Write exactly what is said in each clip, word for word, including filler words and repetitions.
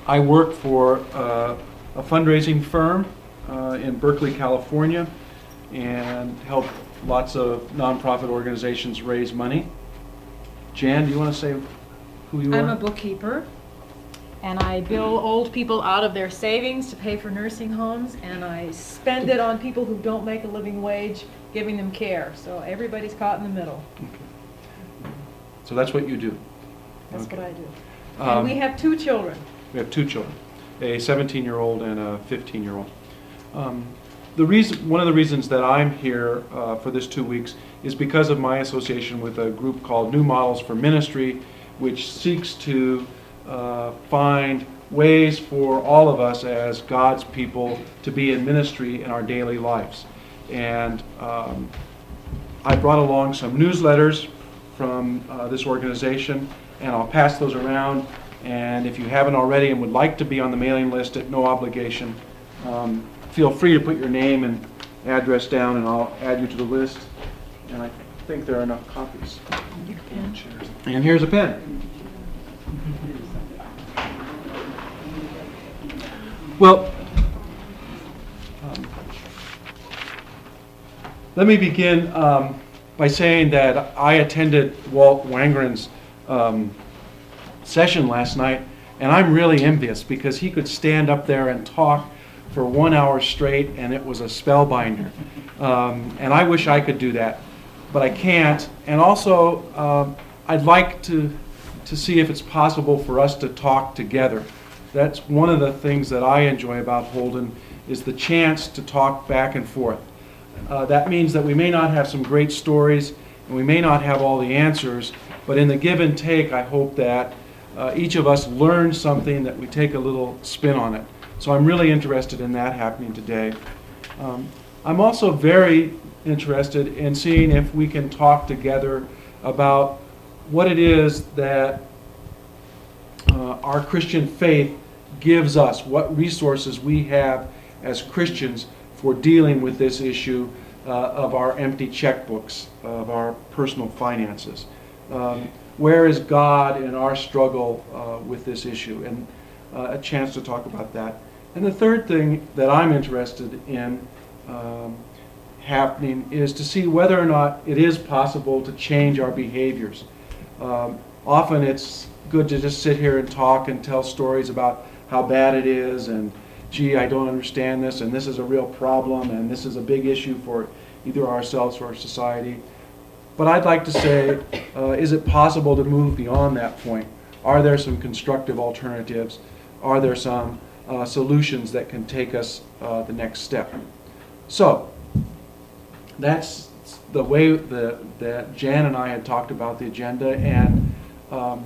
I work for uh, a fundraising firm uh, in Berkeley, California, and help lots of nonprofit organizations raise money. Jan, do you want to say who you are? I'm a bookkeeper, and I bill old people out of their savings to pay for nursing homes, and I spend it on people who don't make a living wage, giving them care. So everybody's caught in the middle. Okay. So that's what you do? That's Okay. what I do. Um, And we have two children. We have two children, a seventeen-year-old and a fifteen-year-old. Um, the reason, one of the reasons that I'm here uh, for this two weeks is because of my association with a group called New Models for Ministry, which seeks to uh, find ways for all of us as God's people to be in ministry in our daily lives. And um, I brought along some newsletters from uh, this organization, and I'll pass those around. And if you haven't already and would like to be on the mailing list at no obligation, um, feel free to put your name and address down, and I'll add you to the list. And I think there are enough copies. And here's a pen. Well, um, let me begin um, by saying that I attended Walt Wangren's um, session last night, and I'm really envious because he could stand up there and talk for one hour straight, and it was a spellbinder. Um, and I wish I could do that, but I can't. And also, um, I'd like to to see if it's possible for us to talk together. That's one of the things that I enjoy about Holden, is the chance to talk back and forth. Uh, that means that we may not have some great stories, and we may not have all the answers, but in the give and take, I hope that uh, each of us learns something, that we take a little spin on it. So I'm really interested in that happening today. Um, I'm also very interested in seeing if we can talk together about what it is that uh, our Christian faith gives us, what resources we have as Christians for dealing with this issue uh, of our empty checkbooks, of our personal finances. Um, where is God in our struggle uh, with this issue? And uh, a chance to talk about that. And the third thing that I'm interested in um, happening is to see whether or not it is possible to change our behaviors. Um, often it's good to just sit here and talk and tell stories about how bad it is, and gee, I don't understand this, and this is a real problem, and this is a big issue for either ourselves or our society. But I'd like to say, uh, is it possible to move beyond that point? Are there some constructive alternatives? Are there some uh, solutions that can take us uh, the next step? So, that's the way the, that Jan and I had talked about the agenda, and um,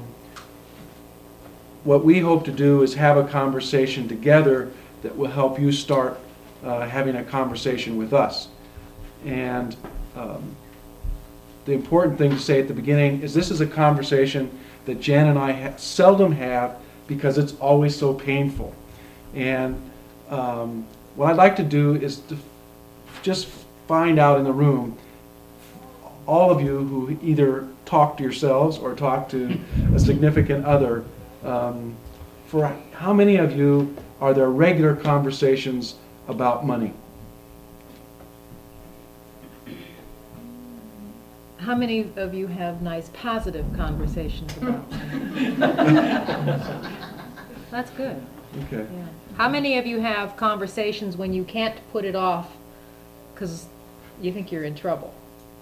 what we hope to do is have a conversation together that will help you start uh, having a conversation with us. And um, the important thing to say at the beginning is this is a conversation that Jan and I ha- seldom have because it's always so painful. And um, what I'd like to do is to f- just find out in the room, all of you who either talk to yourselves or talk to a significant other, um, for how many of you are there regular conversations about money? How many of you have nice, positive conversations about money? That's good. Okay. Yeah. How many of you have conversations when you can't put it off because you think you're in trouble?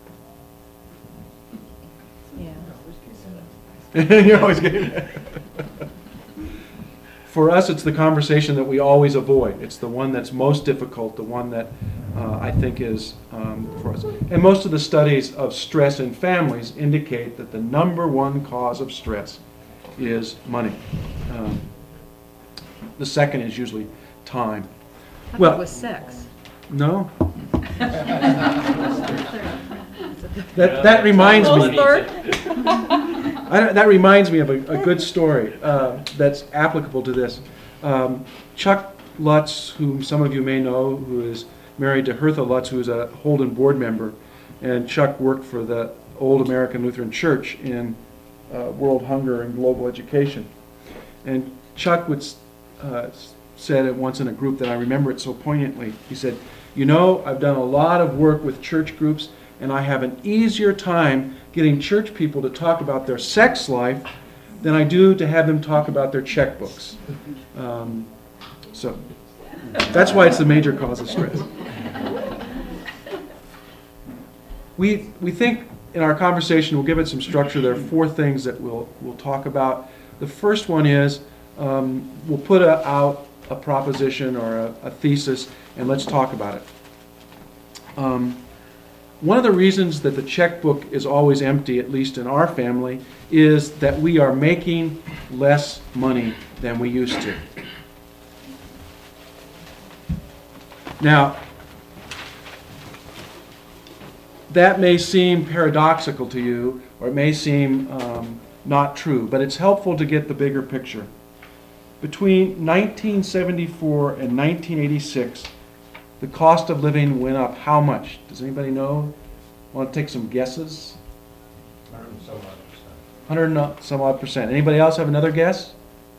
Yeah. You're always getting that. For us, it's the conversation that we always avoid. It's the one that's most difficult, the one that uh, I think is um, for us. And most of the studies of stress in families indicate that the number one cause of stress is money. Um, the second is usually time. I Well- thought it was sex. No? That, that reminds Close me. third? I don't, that reminds me of a, a good story uh, that's applicable to this. Um, Chuck Lutz, whom some of you may know, who is married to Hertha Lutz, who is a Holden board member, and Chuck worked for the Old American Lutheran Church in uh, world hunger and global education. And Chuck would uh, s- said it once in a group that I remember it so poignantly. He said, "You know, I've done a lot of work with church groups, and I have an easier time getting church people to talk about their sex life than I do to have them talk about their checkbooks." Um, so that's why it's the major cause of stress. We, we think in our conversation, we'll give it some structure. There are four things that we'll, we'll talk about. The first one is um, we'll put a, out a proposition or a, a thesis, and let's talk about it. Um, one of the reasons that the checkbook is always empty, at least in our family, is that we are making less money than we used to. Now, that may seem paradoxical to you, or it may seem um, not true, but it's helpful to get the bigger picture. Between nineteen seventy-four and nineteen eighty-six, the cost of living went up how much? Does anybody know? Want to take some guesses? Hundred and some odd percent. Hundred and some odd percent. Anybody else have another guess?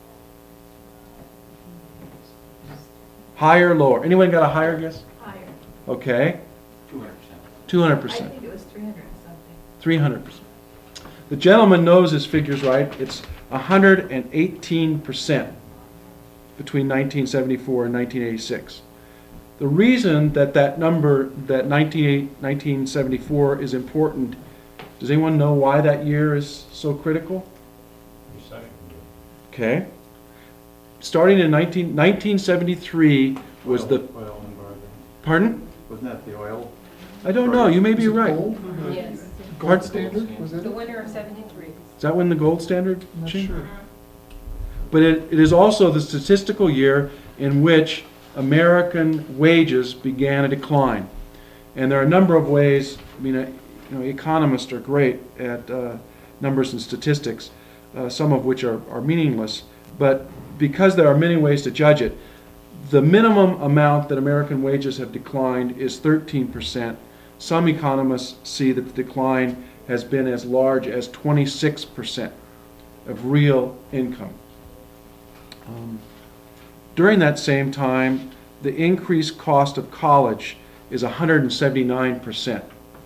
Higher, lower? Anyone got a higher guess? Higher. Okay, Two hundred percent. two hundred I percent. think it was three hundred and something. three hundred percent. The gentleman knows his figures right. It's one hundred eighteen percent between nineteen seventy-four and nineteen eighty-six. The reason that that number, that nineteen seventy-four is important, does anyone know why that year is so critical? Recession. Okay. Starting in nineteen, nineteen seventy-three was the, Oil embargo. pardon? Wasn't that the oil? I don't know, you may be Was it right. gold? Yes. Gold standard, was that The it? winter of seventy-three. Is that when the gold standard I'm not changed? sure. But it, it is also the statistical year in which American wages began a decline. And there are a number of ways, I mean, uh, you know, economists are great at uh, numbers and statistics, uh, some of which are, are meaningless. But because there are many ways to judge it, the minimum amount that American wages have declined is thirteen percent. Some economists see that the decline has been as large as twenty-six percent of real income. Um, during that same time, the increased cost of college is one hundred seventy-nine percent.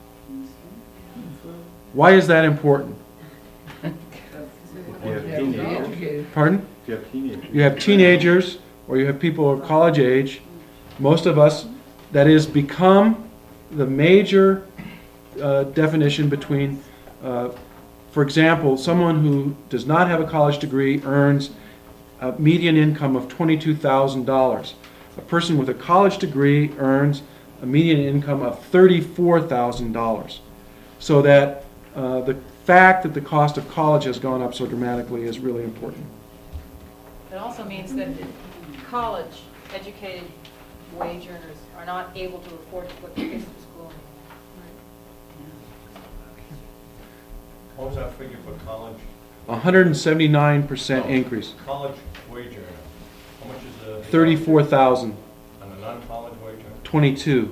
Why is that important? If you have teenagers. Pardon? If you have teenagers. You have teenagers, or you have people of college age. Most of us, that is become the major uh, definition between, uh, for example, someone who does not have a college degree earns a median income of twenty-two thousand dollars. A person with a college degree earns a median income of thirty-four thousand dollars. So that uh, the fact that the cost of college has gone up so dramatically is really important. It also means that college-educated wage earners are not able to afford to put their kids to school. What was that figure for college? one hundred seventy-nine percent increase, College wage earner. How much is the? thirty-four thousand, And the non-college wage earner? twenty-two.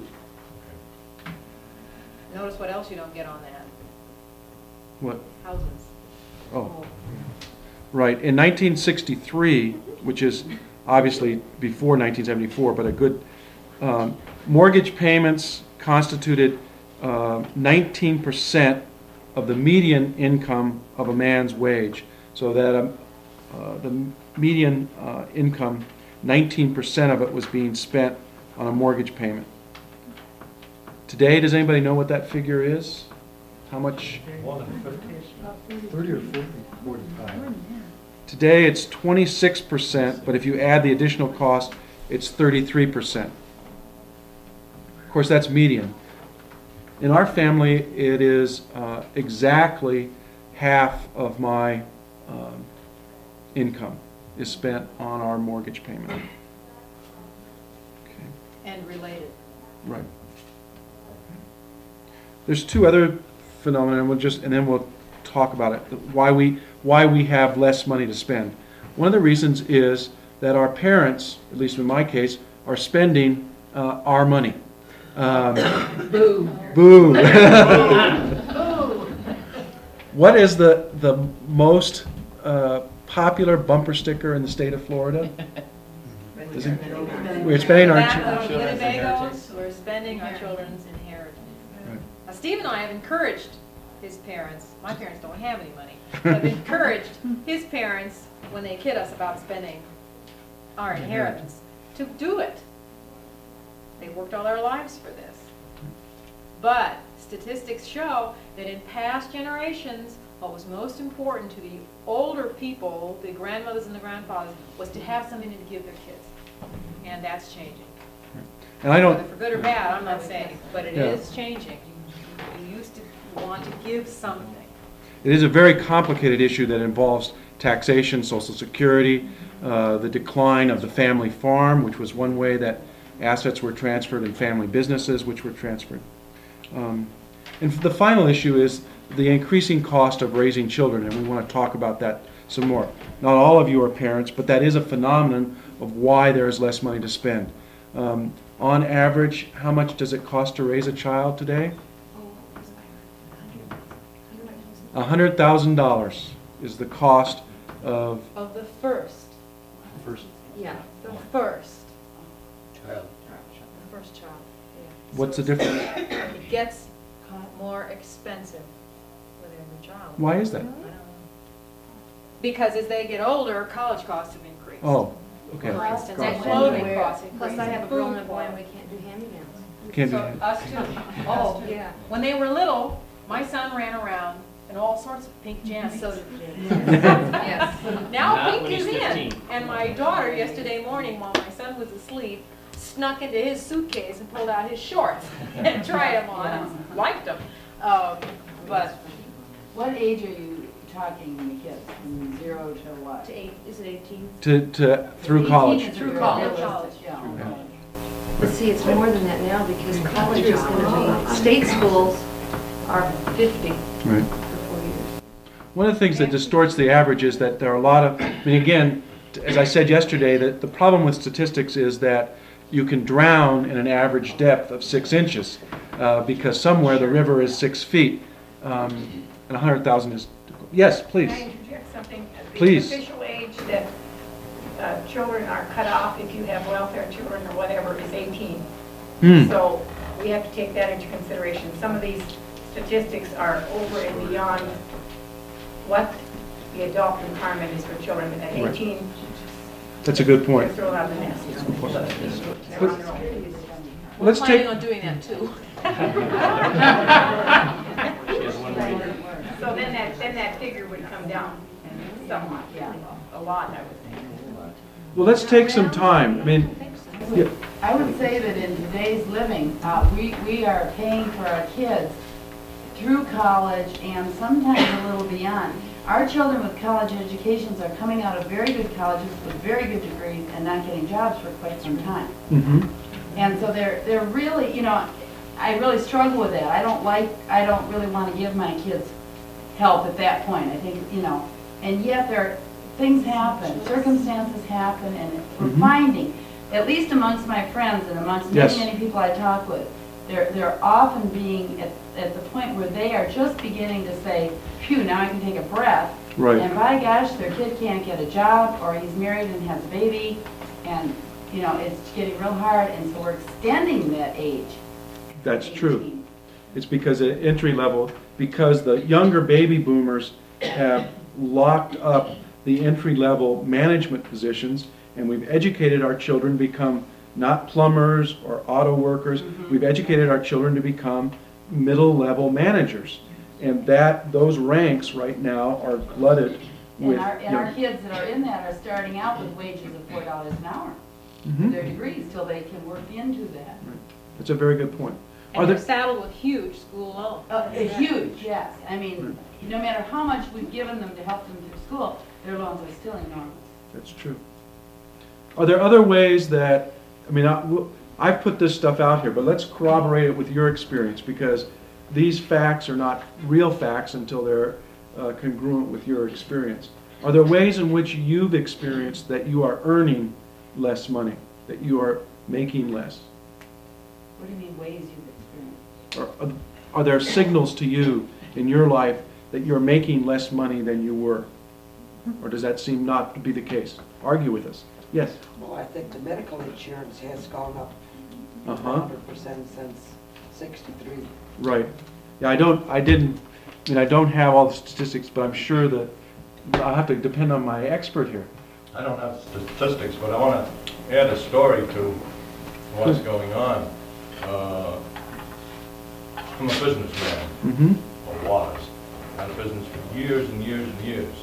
Notice what else you don't get on that, What? houses. Oh, right. In nineteen sixty-three, which is obviously before nineteen seventy-four, but a good, um, mortgage payments constituted uh, nineteen percent of the median income of a man's wage. So that um, uh, the median uh, income, nineteen percent of it was being spent on a mortgage payment. Today, does anybody know what that figure is? How much? More than fifty. Thirty or forty? Forty-five. Today, it's twenty-six percent, but if you add the additional cost, it's thirty-three percent. Of course, that's median. In our family, it is uh, exactly half of my um, income is spent on our mortgage payment. Okay, And related. right. There's two other phenomena, and we'll just and then we'll talk about it. Why we why we have less money to spend. One of the reasons is that our parents, at least in my case, are spending uh, our money. Um, Boo. boo. What is the the most uh, popular bumper sticker in the state of Florida? Does it- We're spending our, Back chi- of Children's Winnebagos, inheritance. we're spending our children's inheritance. Right. Now, Steve and I have encouraged his parents, my parents don't have any money, have encouraged his parents, when they kid us about spending our inheritance, to do it. They worked all their lives for this. But statistics show that in past generations, what was most important to the older people, the grandmothers and the grandfathers, was to have something to give their kids. And that's changing. and I don't, Whether for good or bad, I'm not saying, but it Yeah. is changing. You used to want to give something. it is a very complicated issue that involves taxation, Social Security, uh, the decline of the family farm, which was one way that assets were transferred, and family businesses which were transferred. Um, And the final issue is the increasing cost of raising children, and we want to talk about that some more. Not all of you are parents, but that is a phenomenon of why there is less money to spend. Um, On average, how much does it cost to raise a child today? one hundred thousand dollars is the cost of, Of the first, First Yeah. the first, child. the first child. yeah. what's So the difference? It gets more expensive with every child. Why is that? I don't know. Because as they get older, college costs have increased. Oh, okay. For instance, Cost. and clothing costs Plus increased. I have a and grown-up food boy and costs. we can't do hand-me-downs. Can't do So that. us too. Oh, yeah. When they were little, my son ran around in all sorts of pink jammies. So did Yes. Now Not pink when is he's in. fifteen. And my daughter yesterday morning, while my son was asleep, snuck into his suitcase and pulled out his shorts and tried them on and liked them. Um, But What age are you talking in the kids, from zero to what? To eight, is it eighteen? To, to, through college. eighteen is Through real college. realistic, yeah. But see, it's more than that now because college is gonna be, state schools are fifty Right. for four years. One of the things that distorts the average is that there are a lot of, I mean, again, as I said yesterday, that the problem with statistics is that you can drown in an average depth of six inches uh, because somewhere the river is six feet. Um, and one hundred thousand is, yes, please. Can I interject something? Please. The official age that uh, children are cut off if you have welfare children or whatever is eighteen. Hmm. So we have to take that into consideration. Some of these statistics are over and beyond what the adult requirement is for children. At Right. eighteen, That's a good they're point. thrown out of the nest. point. So they're on their own. we're Let's planning take- on doing that too. She has one reader. So then that, then that figure would come down somewhat, a lot, I would think. Well, let's take some time. I mean, yeah, I would say that in today's living, uh, we, we are paying for our kids through college and sometimes a little beyond. Our children with college educations are coming out of very good colleges with very good degrees and not getting jobs for quite some time. mhm. And so they're, they're really, you know, I really struggle with that. I don't like, I don't really want to give my kids help at that point. I think, you know, and yet there, things happen, circumstances happen, and we're Mhm. finding, at least amongst my friends and amongst many, Yes. many people I talk with, they're, they're often being at, at the point where they are just beginning to say, phew, now I can take a breath. Right. And by gosh, their kid can't get a job, or he's married and has a baby, and, you know, it's getting real hard, and so we're extending that age. That's true. It's because at entry level, because the younger baby boomers have locked up the entry level management positions, and we've educated our children to become not plumbers or auto workers. We've educated our children to become middle level managers. And that, those ranks right now are glutted with. And our, and our young- kids that are in that are starting out with wages of four dollars an hour, Mhm. their degrees, till they can work into that. That's a very good point. Are And they're there, saddled with huge school loans. Uh, uh, Huge, yes. I mean, no matter how much we've given them to help them through school, their loans are still enormous. that's true. Are there other ways that, I mean, I, w- I've put this stuff out here, but let's corroborate it with your experience, because these facts are not real facts until they're uh, congruent with your experience. Are there ways in which you've experienced that you are earning less money, that you are making less? What do you mean ways you've experienced? Or are- are there signals to you in your life that you're making less money than you were? Or does that seem not to be the case? Argue with us. Yes. Well, I think the medical insurance has gone up one Uh-huh. hundred percent since sixty-three. Right. Yeah, I don't, I didn't, I mean, I don't have all the statistics, but I'm sure that, I'll have to depend on my expert here. I don't have statistics, but I want to add a story to what's going on. Uh, I'm a businessman, Mm-hmm. or was. Had a business for years and years and years.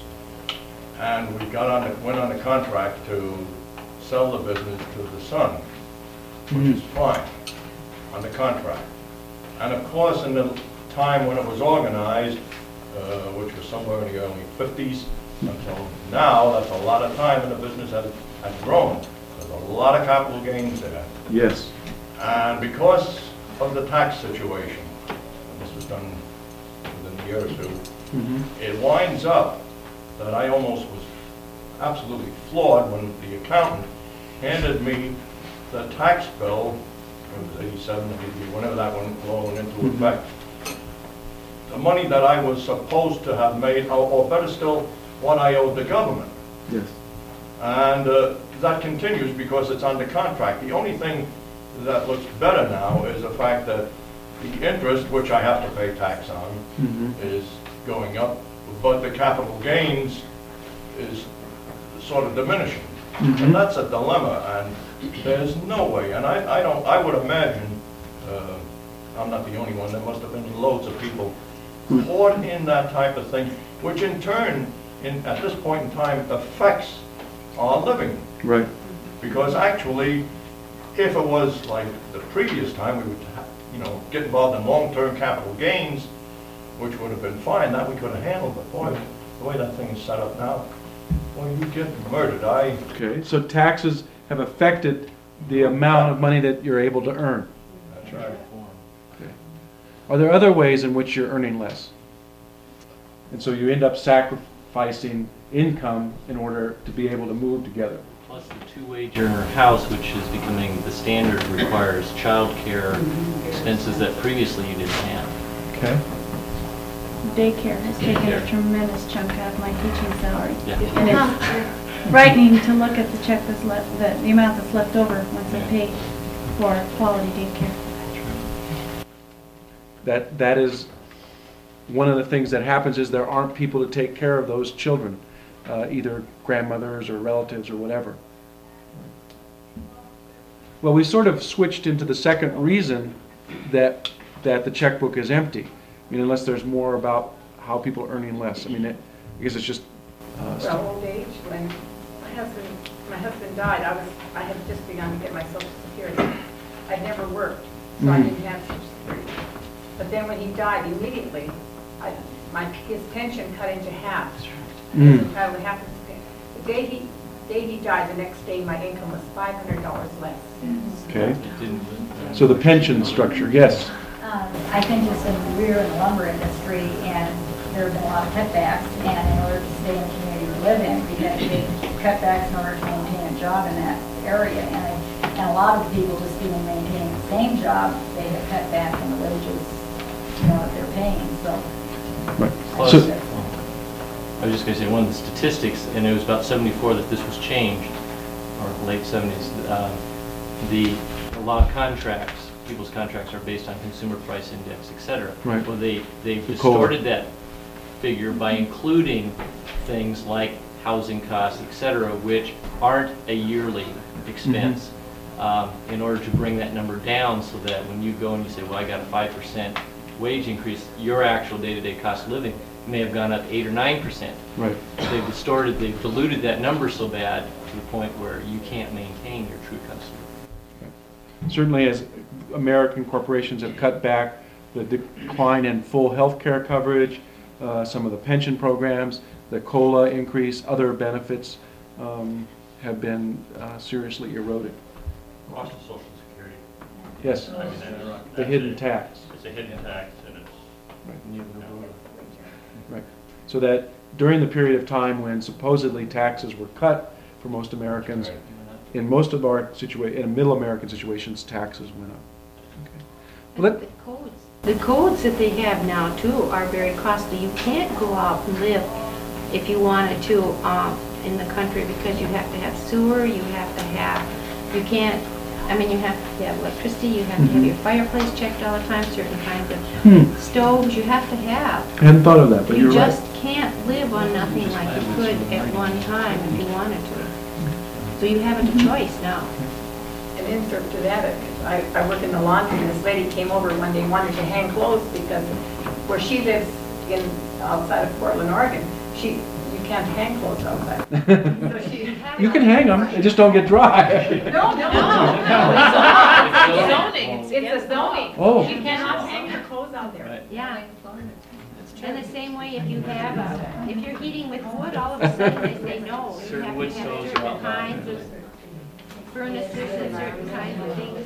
And we got on, the- went on a contract to sell the business to the son, which is fine, on the contract. And of course, in the time when it was organized, uh, which was somewhere in the early fifties, until now, that's a lot of time, and the business has, has grown. There's a lot of capital gains there. Yes. And because of the tax situation, this was done within a year or two, Mm-hmm. it winds up that I almost was absolutely floored when the accountant handed me the tax bill, it was eighty-seven, eighty-eight, whenever that one went into Mhm. effect. The money that I was supposed to have made, or, or better still, what I owed the government. Yes. And uh, that continues because it's under contract. The only thing that looks better now is the fact that the interest, which I have to pay tax on, Mm-hmm. is going up, but the capital gains is sort of diminishing. Mhm. And that's a dilemma, and there's no way, and I, I don't, I would imagine, uh, I'm not the only one, there must have been loads of people caught in that type of thing, which in turn, in, at this point in time, affects our living. Right. Because actually, if it was like the previous time, we would, ha- you know, get involved in long-term capital gains, which would have been fine, that we could have handled, but boy, the way that thing is set up now, boy, you get murdered. I, Okay, so taxes have affected the amount of money that you're able to earn. that's right. Are there other ways in which you're earning less? And so you end up sacrificing income in order to be able to move together. Plus the two-wage earner house, which is becoming the standard, requires childcare expenses that previously you didn't have. Okay. Daycare has taken a Daycare. tremendous chunk out of my teaching salary. Yeah. And it's frightening to look at the check that's left, the, the amount that's left over once I pay for quality daycare. That, that is, one of the things that happens is there aren't people to take care of those children, uh, either grandmothers or relatives or whatever. Well, we sort of switched into the second reason that, that the checkbook is empty. I mean, unless there's more about how people are earning less. I mean, it, I guess it's just, uh, Well, old age, when my husband, my husband died, I was, I had just begun to get my social security. I'd never worked, so I Mhm. didn't have social security. But then when he died, immediately, I, my, his pension cut into half. Mm. Cut in half of his pen- The day he, day he died, the next day, my income was five hundred dollars less. Okay. It didn't- So the pension structure, yes. Um, I've been just in the rear and lumber industry, and there have been a lot of cutbacks, and in order to stay in the community we live in, we had to make cutbacks in order to maintain a job in that area. And, and a lot of the people just even maintaining the same job, they have cut back on the wages, you know, that they're paying, so. Right. Plus, So- I was just going to say, one of the statistics, and it was about seventy-four that this was changed, or late seventies, um, the, a lot of contracts, people's contracts are based on consumer price index, et cetera. Right. Well, they, they The COLA. distorted that figure by including things like housing costs, et cetera, which aren't a yearly expense, um, in order to bring that number down so that when you go and you say, well, I got a five percent wage increase, your actual day-to-day cost of living may have gone up eight or nine percent. Right. They've distorted, they've diluted that number so bad to the point where you can't maintain your true customer. Certainly, as American corporations have cut back, the decline in full health care coverage, uh, some of the pension programs, the COLA increase, other benefits um, have been uh, seriously eroded. Cost of Social Security. Yes, I mean, that's- the hidden tax. It's a hidden tax, and it's, Right. So that during the period of time when supposedly taxes were cut for most Americans, in most of our situa, in middle American situations, taxes went up. Okay. Let- The codes. The codes that they have now too are very costly. You can't go out and live if you wanted to, um, in the country because you have to have sewer, you have to have, you can't, I mean, you have to have electricity, you have to have your fireplace checked all the time, certain kinds of Hmm. stoves you have to have. I hadn't thought of that, but You you're right. just can't live on nothing like you could at one time if you wanted to. So you have a choice now. An insert to that, I, I work in the laundry, and this lady came over one day, wanted to hang clothes because where she lives in, outside of Portland, Oregon, she, you can't hang clothes outside. So she- You can hang them, they just don't get dry. No, no, no, it's zoning, it's, it's a zoning. Oh. You cannot hang your clothes out there. Right. Yeah. And the same way if you have, uh, if you're heating with wood, all of a sudden they say no. You Certain have wood to have stoves are certain outlawed. kinds of furnaces and certain kinds of things.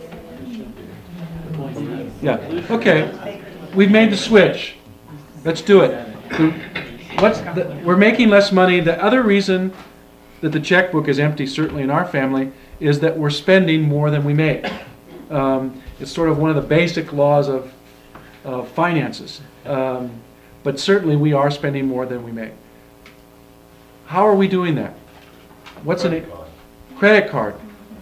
Yeah, okay. We've made the switch. Let's do it. The- What's the, we're making less money. The other reason that the checkbook is empty, certainly in our family, is that we're spending more than we make. Um, it's sort of one of the basic laws of, of finances. Um, but certainly we are spending more than we make. How are we doing that? What's an Credit card. credit card?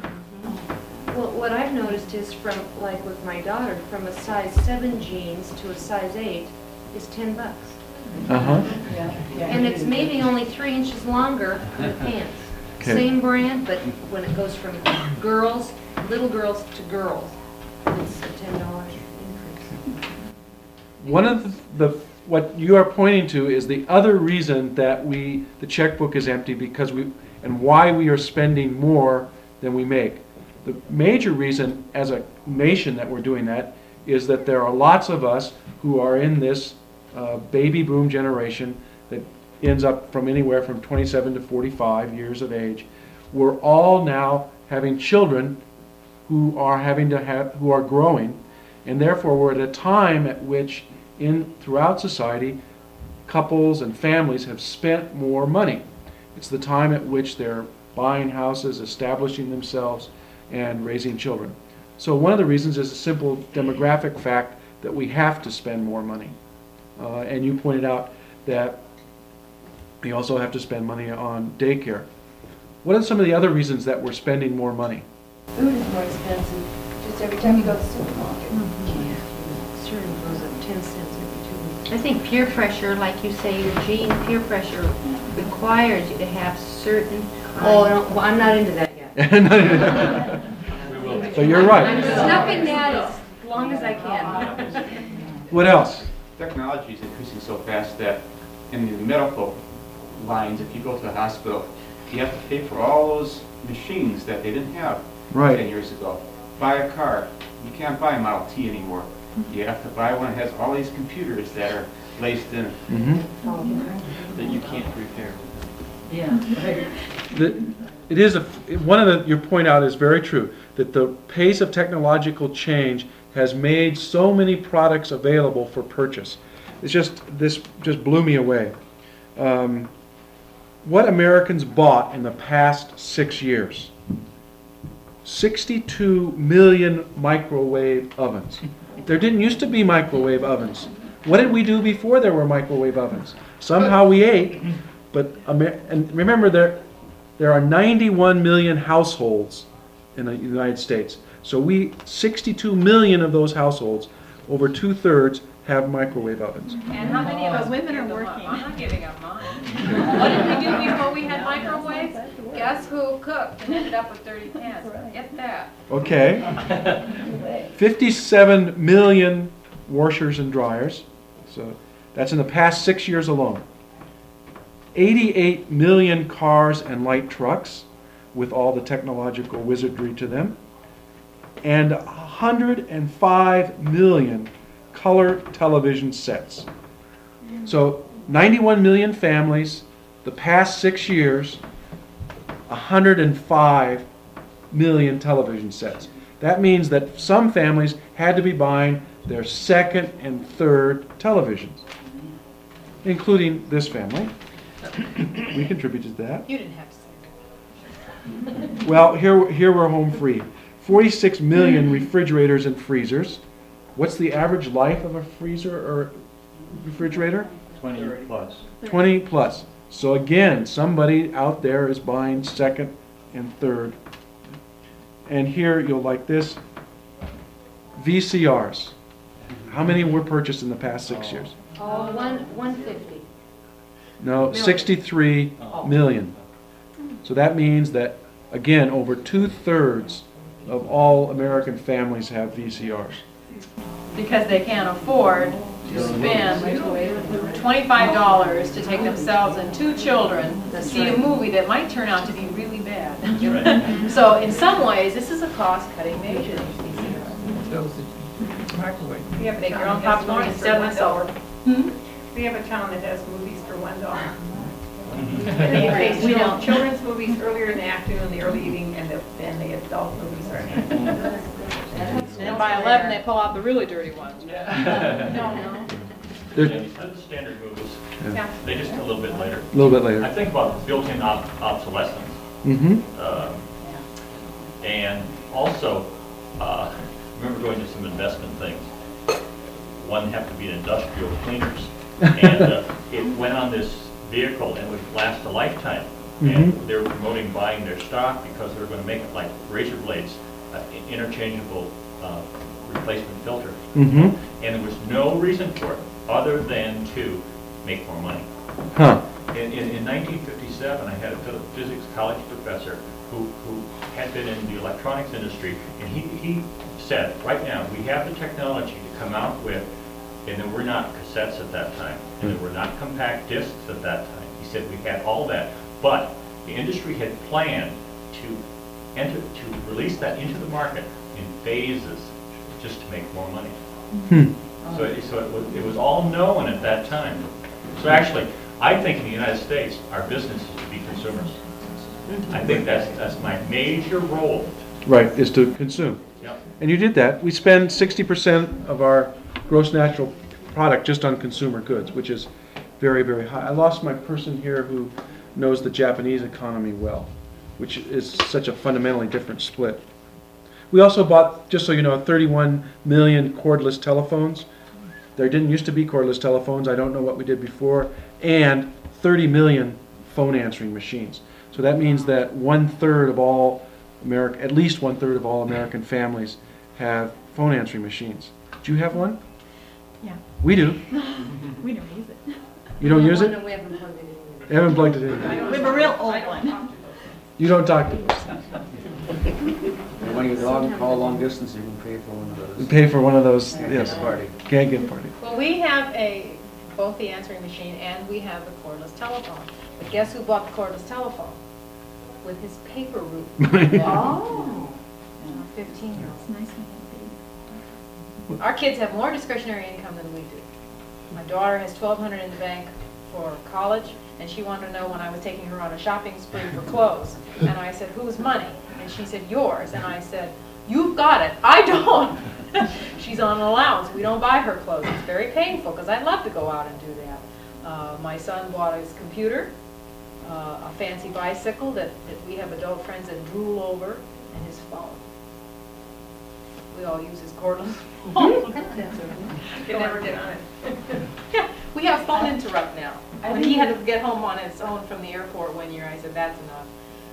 Well, what I've noticed is from, like with my daughter, from a size seven jeans to a size eight is ten bucks. Uh-huh. And it's maybe only three inches longer in the pants. Okay. Same brand, but when it goes from girls, little girls to girls, it's a ten dollar increase. One of the, the, what you are pointing to is the other reason that we, the checkbook is empty because we, and why we are spending more than we make. The major reason as a nation that we're doing that is that there are lots of us who are in this uh, baby boom generation that ends up from anywhere from twenty-seven to forty-five years of age. We're all now having children who are having to have, who are growing, and therefore we're at a time at which in throughout society couples and families have spent more money. It's the time at which they're buying houses, establishing themselves, and raising children. So one of the reasons is a simple demographic fact that we have to spend more money. Uh, and you pointed out that we also have to spend money on daycare. What are some of the other reasons that we're spending more money? Food is more expensive, just every time you go to the supermarket. Certain goes up ten cents every two weeks. I think peer pressure, like you say, Eugene, peer pressure requires you to have certain Oh, kinds. Well, I'm not into that yet. We will. So you're I'm right. stuck in that as long as I can. What else? Technology is increasing so fast that in the medical lines, if you go to the hospital, you have to pay for all those machines that they didn't have Right. ten years ago. Buy a car, you can't buy a Model T anymore. You have to buy one that has all these computers that are laced in it. Mm-hmm. That you can't repair. The, it is a, one of the, your point out is very true, that the pace of technological change has made so many products available for purchase. It's just, this just blew me away. Um, what Americans bought in the past six years? sixty-two million microwave ovens. There didn't used to be microwave ovens. What did we do before there were microwave ovens? Somehow we ate, but, Amer- and remember there, there are ninety-one million households in the United States. So we, sixty-two million of those households, over two-thirds, have microwave ovens. And how many of us Women are give them up? working. I'm not giving up mine. What did we do before we had microwaves? Guess who cooked and ended up with dirty pans? Get that. Okay. fifty-seven million washers and dryers. So that's in the past six years alone. eighty-eight million cars and light trucks with all the technological wizardry to them. And one hundred five million color television sets. So ninety-one million families, the past six years, one hundred five million television sets. That means that some families had to be buying their second and third televisions, including this family. We contributed to that. You didn't have to say that. Well, here, here we're home free. forty-six million refrigerators and freezers. What's the average life of a freezer or refrigerator? Twenty plus. twenty plus. So again, somebody out there is buying second and third. And here, you'll like this, V C Rs. How many were purchased in the past six years? Oh, one, one fifty. No, Million. sixty-three million. So that means that, again, over two-thirds of all American families have V C Rs. Because they can't afford to spend twenty-five dollars to take themselves and two children to see a movie that might turn out to be really bad. So in some ways, this is a cost-cutting measure. You have to make your own popcorn and settle it over. We have a town that has movies for one dollar. We They don't. show children's movies earlier in the afternoon, the early evening, and the- then the adult movies are at night. And by eleven, they pull out the really dirty ones. No, no. They're- Yeah, the standard movies, Yeah. they just a little bit later. A little bit I later. think about built-in ob- obsolescence. Mm-hmm. Um, And also, uh, I remember going to some investment things. One happened to be industrial cleaners. And uh, it went on this vehicle and would last a lifetime. And Mhm. they were promoting buying their stock because they were going to make it like razor blades, uh, i- interchangeable uh, replacement filter. Mm-hmm. And there was no reason for it other than to make more money. Huh. In, in, in nineteen fifty-seven, I had a phys- physics college professor who, who had been in the electronics industry, and he, he said, right now, we have the technology to come out with, and there were not cassettes at that time, and there were not compact discs at that time. He said we had all that, but the industry had planned to enter, to release that into the market in phases, just to make more money. Hmm. So, it- so it was, it was all known at that time. So actually, I think in the United States, our business is to be consumers. I think that's, that's my major role. Right, is to consume. Yep. And you did that. We spend sixty percent of our gross natural product just on consumer goods, which is very, very high. I lost my person here who knows the Japanese economy well, which is such a fundamentally different split. We also bought, just so you know, thirty-one million cordless telephones. There didn't used to be cordless telephones. I don't know what we did before. And thirty million phone answering machines. So that means that one-third of all America, at least one-third of all American families have phone answering machines. Do you have one? Yeah. We do. We don't use it. You don't use it? We haven't plugged it in. You haven't plugged it in. We have a real old one. You don't talk to us. And when you long, call long distance, you can pay for one of those. You pay for one of those, Can't yes. get a party. Can't get a party. Well, we have a, both the answering machine and we have the cordless telephone. But guess who bought the cordless telephone? With his paper route. Oh. fifteen-year-old. It's nice when Our kids have more discretionary income than we do. My daughter has twelve hundred in the bank for college, and she wanted to know when I was taking her on a shopping spree for clothes. And I said, whose money? And she said, yours. And I said, you've got it. I don't. She's on an allowance. We don't buy her clothes. It's very painful, because I'd love to go out and do that. Uh, my son bought his computer, uh, a fancy bicycle that, that we have adult friends that drool over, and his phone. We all use his cordless phone. It never did. Yeah, we have phone interrupt now. When he had to get home on his own from the airport one year, I said, that's enough.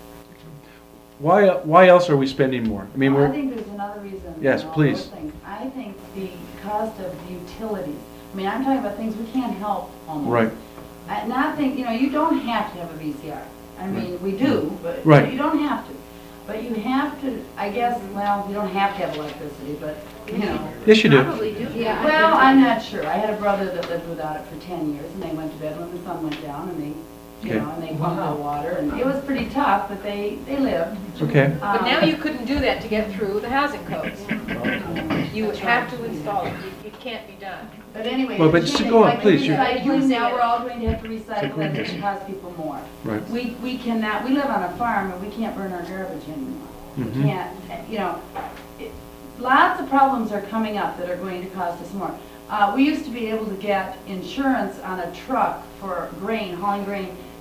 Why, why else are we spending more? I mean, Well, I we're, think there's another reason. Yes, in all please. those things. I think the cost of utilities. I mean, I'm talking about things we can't help almost. right. I not think, you know, you don't have to have a V C R. I mean, we do, but Right. you don't have to. But you have to, I guess, well, you don't have to have electricity, but, you know. Yes, you do. Probably do. Yeah, well, I'm not sure. I had a brother that lived without it for ten years, and they went to bed when the sun went down, and they, you Okay. know, and they pumped their water, and it was pretty tough, but they, they lived. Okay. But now Um, you couldn't do that to get through the housing codes. You would have to install it. It- It can't be done. But anyway. Well, but you just can't- go on, like please, you- Recycling, now we're all going to have to Take recycle, one, and it please. costs people more. Right. We, we cannot, we live on a farm, and we can't burn our garbage anymore. We Mhm. can't, you know, it- lots of problems are coming up that are going to cost us more. Uh, we used to be able to get insurance on a truck for grain, hauling grain,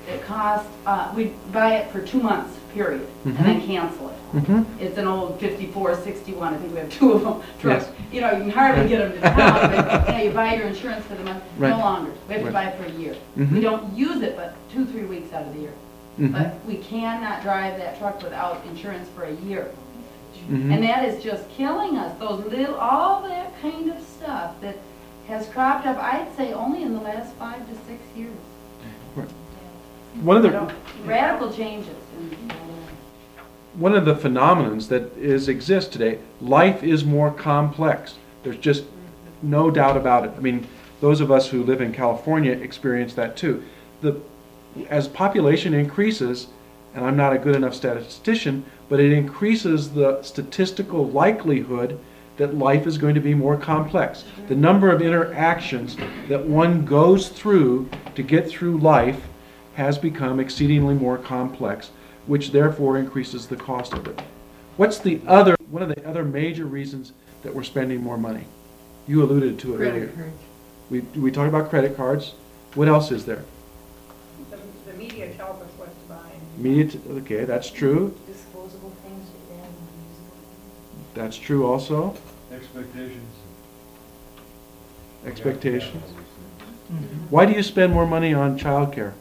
It costs, uh, we buy it for two months, period, and then cancel it. Mhm. It's an old fifty-four, sixty-one, I think we have two of them, trucks. Yes. You know, you can hardly get them to town, but, you know, you buy your insurance for the month, Right. no longer. We have to Right. buy it for a year. Mhm. We don't use it but two, three weeks out of the year. Mhm. But we cannot drive that truck without insurance for a year. Mhm. And that is just killing us, those little, all that kind of stuff that has cropped up, I'd say only in the last five to six years. One of You the, know, Radical changes. in- one of the phenomenons that is exist today, life is more complex. There's just no doubt about it. I mean, those of us who live in California experience that too. The, as population increases, and I'm not a good enough statistician, but it increases the statistical likelihood that life is going to be more complex. The number of interactions that one goes through to get through life has become exceedingly more complex, which therefore increases the cost of it. What's the other, one of the other major reasons that we're spending more money? You alluded to it earlier. We, we talked about credit cards. What else is there? The, the media tells us what to buy. Media, t- okay, that's true. Disposable things that they have That's true also. Expectations. Expectations. Why do you spend more money on childcare?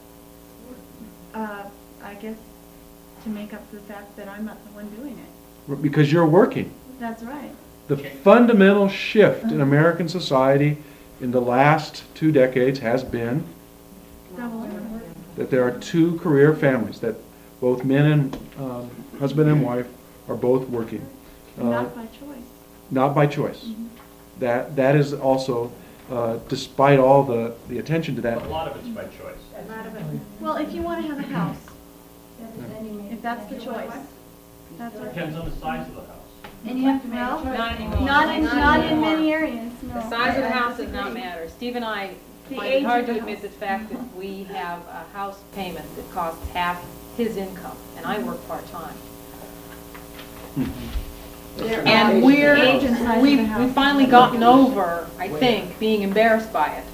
Uh, I guess to make up for the fact that I'm not the one doing it. Because you're working. That's right. The fundamental shift in American society in the last two decades has been Double income. that there are two career families, that both men and um, husband and wife are both working. And Uh, not by choice. Not by choice. That, that is also, uh, despite all the, the attention to that, A lot of it's by choice. A lot of it. Well, if you want to have a house, if that's the choice, that's okay. Depends on the size of the house. And you have to make a Well, choice. Not anymore. Not in, Not not in anymore. many areas, no. The size of the I- I house does not disagree. matter. Steve and I The find age it hard of to the admit the house. fact that we have a house payment that costs half his income, and I work part-time. There And are- we're, the age and size of we've, the house. we've finally gotten over, I think, being embarrassed by it.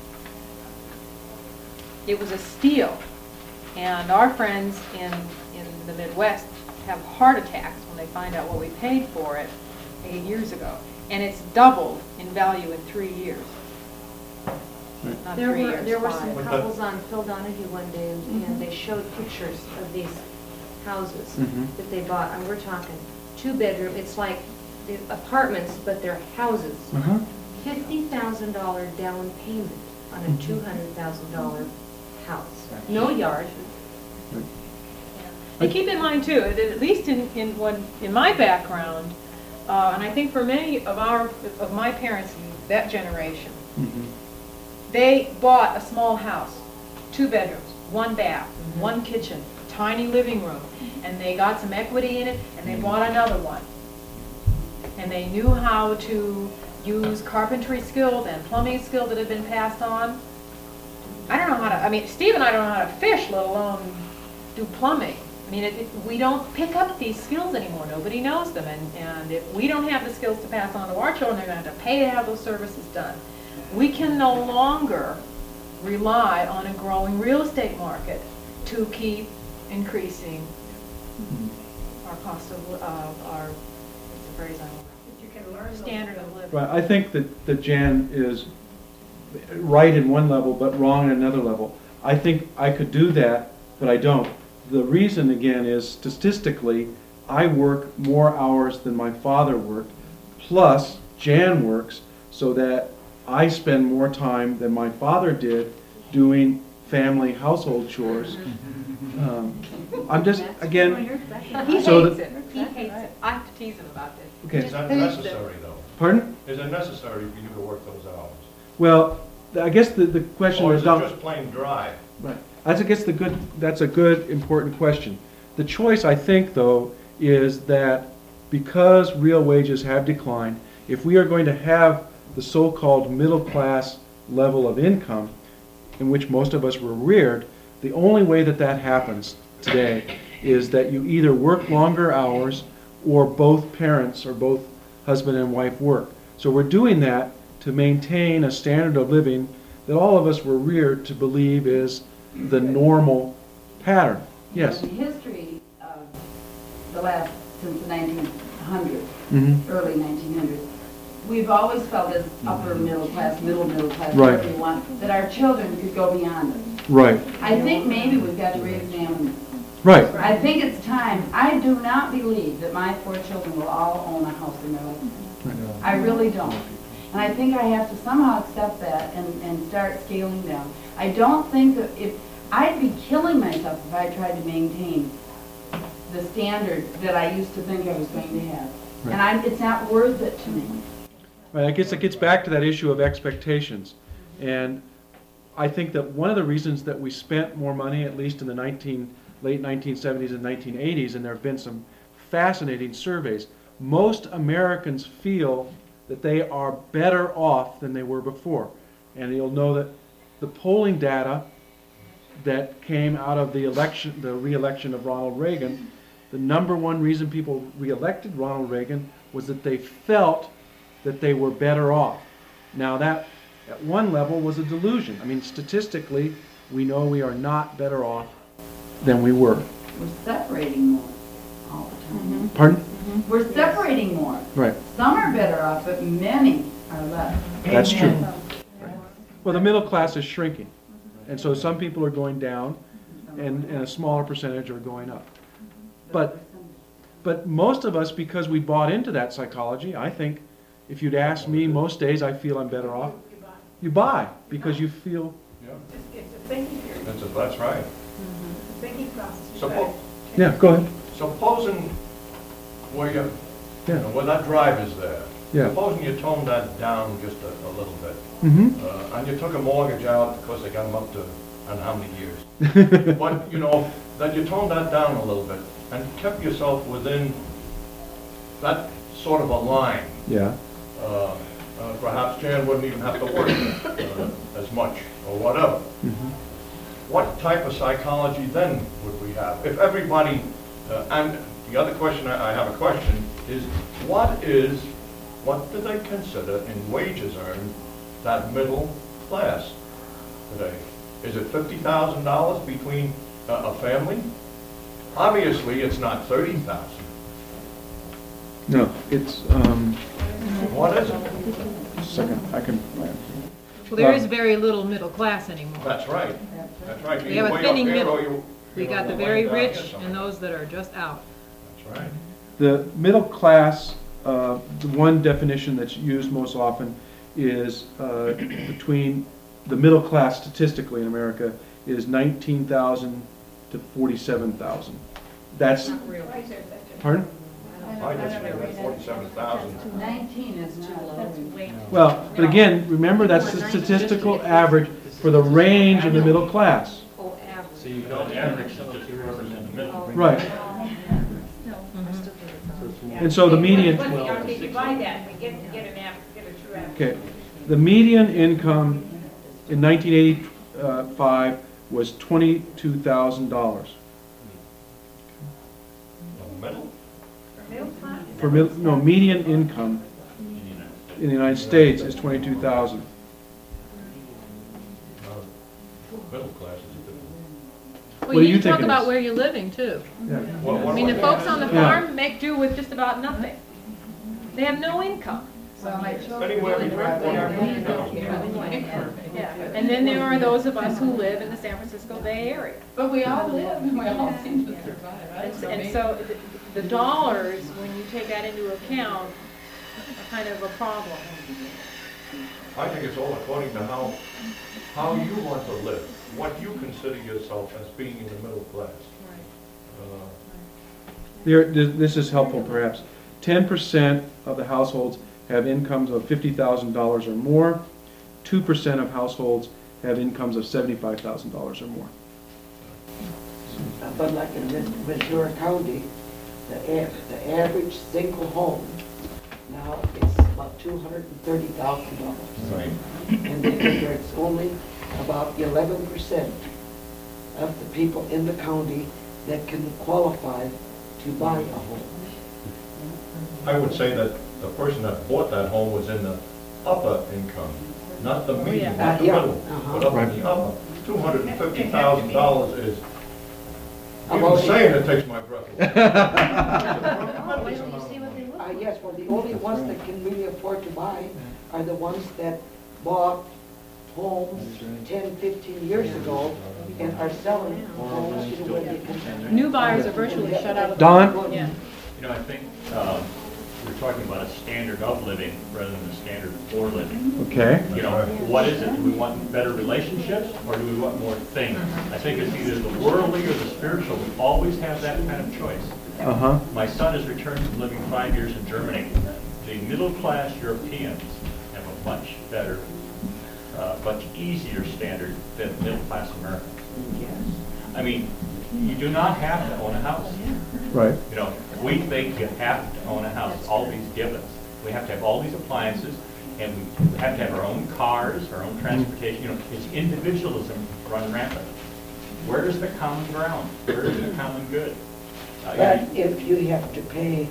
It was a steal, and our friends in, in the Midwest have heart attacks when they find out what we paid for it eight years ago. And it's doubled in value in three years. Not There three were, years, there were five. some couples on Phil Donahue one day, and and they showed pictures of these houses Mhm. that they bought, and we're talking two-bedroom, it's like the apartments, but they're houses. Uh-huh. fifty thousand dollar down payment on a two hundred thousand dollar house. No yard. And keep in mind too, that at least in, in one, in my background, uh, and I think for many of our, of my parents, that generation, Mhm. they bought a small house, two bedrooms, one bath, one kitchen, tiny living room, and they got some equity in it, and they bought another one. And they knew how to use carpentry skills and plumbing skills that had been passed on. I don't know how to, I mean, Steve and I don't know how to fish, let alone do plumbing. I mean, it, it, we don't pick up these skills anymore. Nobody knows them, and, and if we don't have the skills to pass on to our children, they're going to have to pay to have those services done. We can no longer rely on a growing real estate market to keep increasing our cost of, of our, what's the phrase I want? If you can learn those Standard of living. Right, I think that, that Jan is right in one level, but wrong in another level. I think I could do that, but I don't. The reason, again, is statistically, I work more hours than my father worked, plus Jan works, so that I spend more time than my father did doing family household chores. Um, I'm just, again, He So hates the- it. He hates it. I have to tease him about this. Okay. Is that necessary, though? pardon? Is it necessary for you to work those hours? Well, I guess the, the question Or is is it not. just plain dry? Right. That's, I guess, the good, that's a good, important question. The choice, I think, though, is that because real wages have declined, if we are going to have the so-called middle-class level of income in which most of us were reared, the only way that that happens today is that you either work longer hours or both parents or both husband and wife work. So we're doing that to maintain a standard of living that all of us were reared to believe is the normal pattern, yes. The history of the last, since the nineteen hundreds, Mhm. early nineteen hundreds, we've always felt as upper middle class, middle middle class, Right. whatever you want, that our children could go beyond us. Right, I think maybe we've got to reexamine. right. I think it's time. I do not believe that my four children will all own a house in their lifetime. I really don't. And I think I have to somehow accept that and, and start scaling down. I don't think that if, I'd be killing myself if I tried to maintain the standard that I used to think I was going to have. Right. And I'm, it's not worth it to me. Right, I guess it gets back to that issue of expectations. And I think that one of the reasons that we spent more money, at least in the nineteen, late nineteen seventies and nineteen eighties, and there have been some fascinating surveys, most Americans feel that they are better off than they were before. And you'll know that the polling data that came out of the election, the re-election of Ronald Reagan, the number one reason people re-elected Ronald Reagan was that they felt that they were better off. Now that, at one level, was a delusion. I mean, statistically, we know we are not better off than we were. We're separating more all the time. Pardon? We're separating more. Right. Some are better off, but many are less. That's true. Well, the middle class is shrinking. And so some people are going down and, and a smaller percentage are going up. But, but most of us, because we bought into that psychology, I think if you'd ask me, most days I feel I'm better off. You buy because you feel. Yeah, It's a thinking period, that's, a- that's right. it's a thinking process. You Suppo- gotta- Yeah, go ahead. Supposing where you, you Yeah. know, where that drive is there. Yeah. Supposing you toned that down just a, a little bit. Mm-hmm. Uh, and you took a mortgage out because they got them up to, I don't know how many years. But, you know, that you toned that down a little bit and kept yourself within that sort of a line. Yeah. Uh, uh, perhaps Jan wouldn't even have to work uh, as much or whatever. Mhm. What type of psychology then would we have? If everybody, uh, and the other question, I I have a question, is what is, what do they consider in wages earned that middle class today? Is it fifty thousand dollars between a, a family? Obviously, it's not thirty thousand. No, it's, um, What is it? just a second, I can. Well, there is very little middle class anymore. That's right. That's right. We have You're a way up thinning there middle. or you- We you got know, the way very down here rich somewhere. and those that are just out. That's right. The middle class, uh, the one definition that's used most often is uh, between, the middle class statistically in America is nineteen thousand to forty-seven thousand. That's, pardon? I just forty-seven thousand. nineteen is too low. Well, but again, remember that's the statistical average for the range of the middle class. So you don't average, so just represent the middle. Right. And so the median. Okay, divide that, and get, get an average, get a true average. Okay, the median income in nineteen eighty-five was twenty-two thousand dollars. Middle? Middle class? For, mid- no, median income in the United States is twenty-two thousand. Middle class is What Well, do you you need to talk think it about is? where you're living too. Yeah. What- I what mean, the am folks on the Yeah. farm make do with just about nothing. They have no income. Well, my children Anywhere really between brought their forty own and income. Yeah. And then there are those of us who live in the San Francisco Bay Area. But we all live, and we all seem to survive. And and so the- the dollars, when you take that into account, are kind of a problem. I think it's all according to how, how you want to live, what you consider yourself as being in the middle class. Uh, There, th- this is helpful perhaps. Ten percent of the households have incomes of fifty thousand dollars or more. Two percent of households have incomes of seventy-five thousand dollars or more. But like in Ven- Ventura County, the a, the average single home now is about two hundred and thirty thousand dollars. Right. And they figure it's only about eleven percent of the people in the county that can qualify to buy a home. I would say that the person that bought that home was in the upper income, not the median, not the yeah. middle, Uh-huh. but up Right. in the upper. Two hundred and fifty thousand dollars is Even saying it takes my breath away. Uh, yes, well, the only ones that can really afford to buy are the ones that bought homes ten, fifteen years ago and are selling homes, you know, where they can. New buyers are virtually shut out of. the Don? market. Yeah. You know, I think um, we're talking about a standard of living rather than a standard for living. Okay. You know, what is it? Do we want better relationships or do we want more things? I think it's either the worldly or the spiritual. We always have that kind of choice. Uh-huh. My son has returned from living five years in Germany. The middle-class Europeans have a much better, uh, much easier standard than middle-class Americans. I mean, you do not have to own a house. Right. You know, we think you have to own a house, all these givens. We have to have all these appliances, and we have to have our own cars, our own transportation. You know, it's individualism run rampant. Where is the common ground? Where is the common good? Uh, But if you have to pay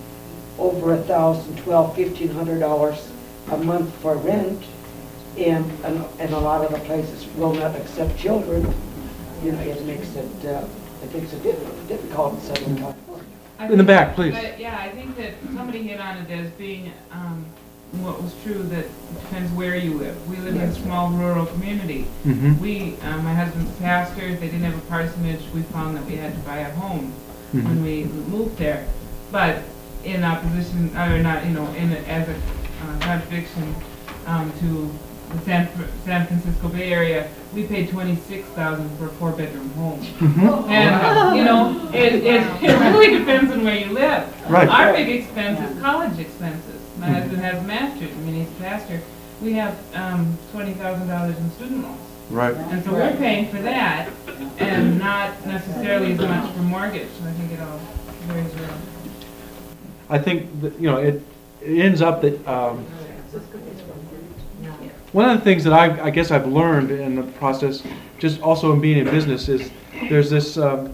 over a thousand, twelve, fifteen hundred dollars a month for rent, and, and and a lot of the places will not accept children, you know, it makes it, uh, it makes it difficult, difficult in Southern California. In I the think- back, please. But, yeah, I think that somebody hit on it as being, um, what was true, that it depends where you live. We live in a small rural community. Mhm. We, uh, my husband's a pastor, they didn't have a parsonage, we found that we had to buy a home Mhm. when we moved there. But in opposition, or not, you know, in, a- as a uh, contradiction, um, to the San, Fr- San Francisco Bay Area, we paid twenty-six thousand for a four-bedroom home. Mhm. And, you know, it, it, it really depends on where you live. Right. Our big expense is college expenses. My Mhm. husband has a master's, I mean, he's a pastor. We have, um, twenty thousand dollars in student loans. Right. And so we're paying for that and not necessarily as much for mortgage. I think it all varies around. I think that, you know, it, it ends up that, um, one of the things that I, I guess I've learned in the process, just also in being in business, is there's this um,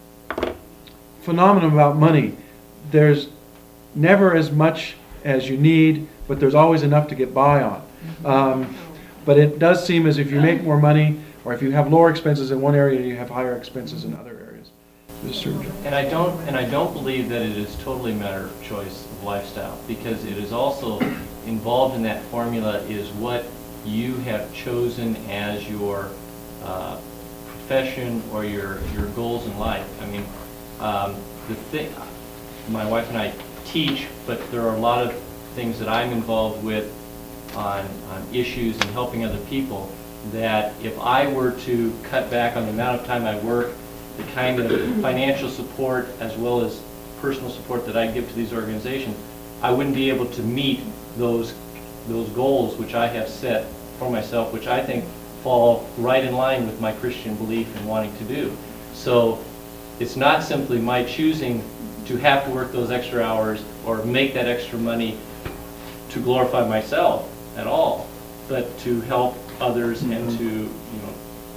phenomenon about money. There's never as much as you need, but there's always enough to get by on. Um, but it does seem as if you make more money, or if you have lower expenses in one area, you have higher expenses in other areas. Mister Surgeon. And I don't, and I don't believe that it is totally a matter of choice of lifestyle, because it is also involved in that formula is what you have chosen as your uh, profession or your, your goals in life. I mean, um, the thing, my wife and I teach, but there are a lot of things that I'm involved with on, on issues and helping other people that if I were to cut back on the amount of time I work, the kind of financial support as well as personal support that I give to these organizations, I wouldn't be able to meet those those goals which I have set for myself, which I think fall right in line with my Christian belief in wanting to do. So it's not simply my choosing to have to work those extra hours or make that extra money to glorify myself at all, but to help others and to, you know,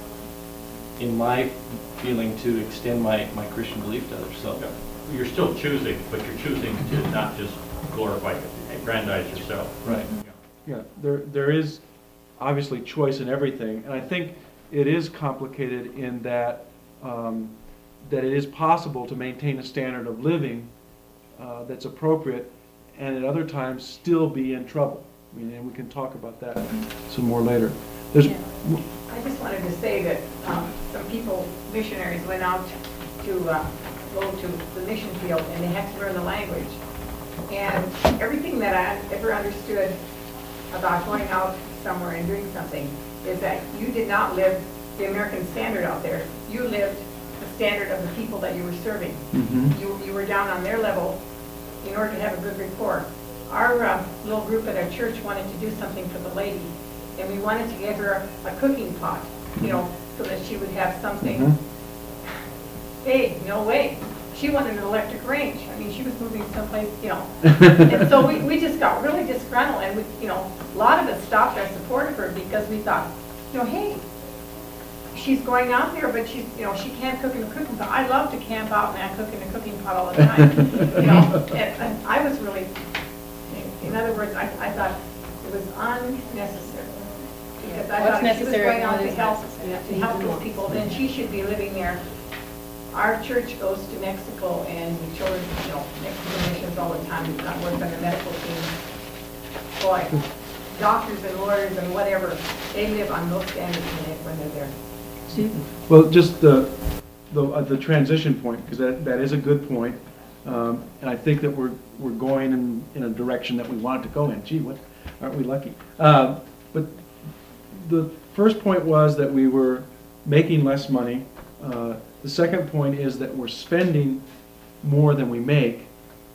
in my feeling, to extend my, my Christian belief to others. So You're still choosing, but you're choosing to not just glorify, aggrandize yourself. Right. Yeah, there, there is obviously choice in everything, and I think it is complicated in that, um, that it is possible to maintain a standard of living uh, that's appropriate, and at other times still be in trouble. I mean, and we can talk about that some more later. There's, I just wanted to say that um, some people, missionaries, went out to uh, go to the mission field, and they had to learn the language. And everything that I ever understood about going out somewhere and doing something is that you did not live the American standard out there. You lived the standard of the people that you were serving. Mhm. You, you were down on their level in order to have a good rapport. Our uh, little group at our church wanted to do something for the lady, and we wanted to get her a, a cooking pot, you know, so that she would have something. Mhm. Hey, no way. She wanted an electric range. I mean, she was moving someplace, you know. And so we, we just got really disgruntled, and we, you know, a lot of us stopped our support of her because we thought, you know, hey, she's going out there, but she's, you know, she can't cook in a cooking pot. I love to camp out and I cook in a cooking pot all the time, you know. And, and I was really, in other words, I, I thought it was unnecessary. Because I What's thought if she was necessary going and out what to is help, necessary. to help those people, then she should be living there our church goes to Mexico and the children, you know, Mexican missions all the time. We've got work on the medical team. Boy, doctors and lawyers and whatever, they live on those standards when they- when they're there. Well, just the, the, uh, the transition point, because that, that is a good point. Um, and I think that we're, we're going in, in a direction that we want to go in. Gee, what, aren't we lucky? Um, but the first point was that we were making less money. Uh, the second point is that we're spending more than we make.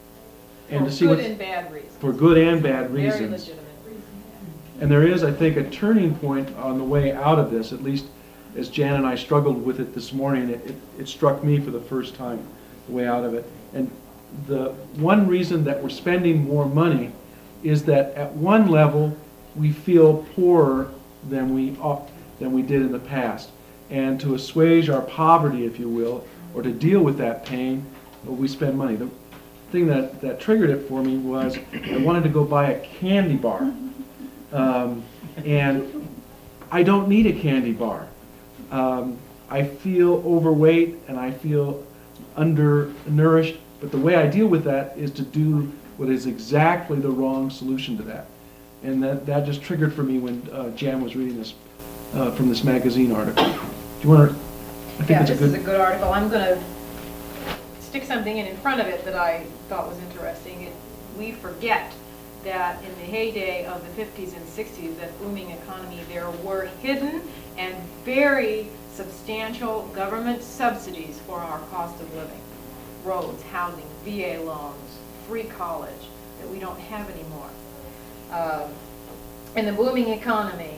And to see For what, good and bad reasons. for good and bad Very reasons. legitimate reasons. And there is, I think, a turning point on the way out of this, at least as Jan and I struggled with it this morning, it, it, it struck me for the first time, the way out of it. And the one reason that we're spending more money is that at one level, we feel poorer than we, ought- than we did in the past. And to assuage our poverty, if you will, or to deal with that pain, well, we spend money. The thing that, that triggered it for me was I wanted to go buy a candy bar. Um, and I don't need a candy bar. Um, I feel overweight and I feel undernourished, but the way I deal with that is to do what is exactly the wrong solution to that. And that, that just triggered for me when uh, Jan was reading this uh, from this magazine article. Do you want to, I think Yeah, it's a this is good, a good article. I'm going to stick something in in front of it that I thought was interesting. It, we forget that in the heyday of the fifties and sixties, that booming economy, there were hidden and very substantial government subsidies for our cost of living. Roads, housing, V A loans, free college, that we don't have anymore. Um, in the booming economy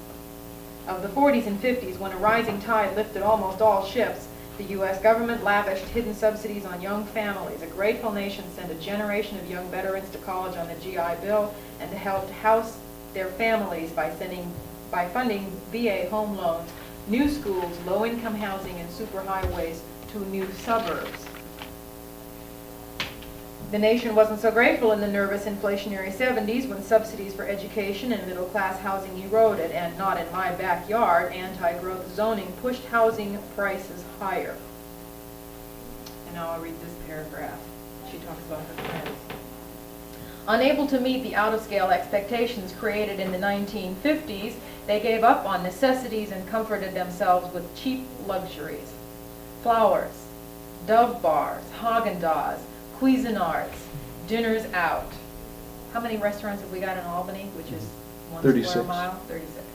of the forties and fifties, when a rising tide lifted almost all ships, the U S government lavished hidden subsidies on young families. A grateful nation sent a generation of young veterans to college on the G I Bill and to help house their families by sending, by funding V A home loans, new schools, low-income housing, and superhighways to new suburbs. The nation wasn't so grateful in the nervous inflationary seventies when subsidies for education and middle-class housing eroded, and not in my backyard, anti-growth zoning pushed housing prices higher. And now I'll read this paragraph. She talks about her friends. Unable to meet the out-of-scale expectations created in the nineteen fifties, they gave up on necessities and comforted themselves with cheap luxuries. Flowers, Dove bars, Haagen-Dazs, Cuisinarts, dinners out. How many restaurants have we got in Albany, which is one thirty-six. square mile? thirty-six.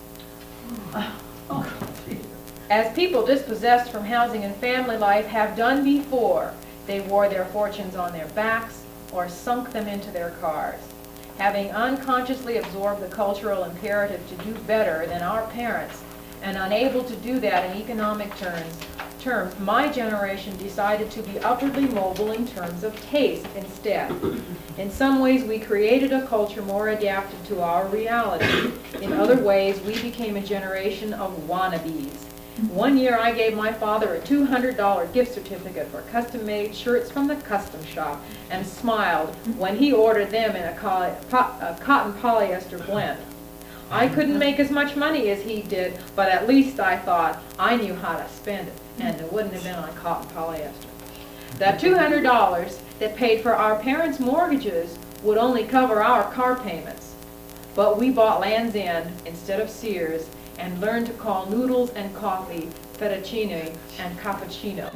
As people dispossessed from housing and family life have done before, they wore their fortunes on their backs or sunk them into their cars. Having unconsciously absorbed the cultural imperative to do better than our parents, and unable to do that in economic terms, terms, my generation decided to be upwardly mobile in terms of taste instead. In some ways, we created a culture more adapted to our reality. In other ways, we became a generation of wannabes. One year, I gave my father a two hundred dollar gift certificate for custom-made shirts from the custom shop and smiled when he ordered them in a, co po a cotton polyester blend. I couldn't make as much money as he did, but at least I thought I knew how to spend it, and it wouldn't have been on cotton polyester. That two hundred dollars that paid for our parents' mortgages would only cover our car payments. But we bought Land's End instead of Sears and learned to call noodles and coffee fettuccine and cappuccino.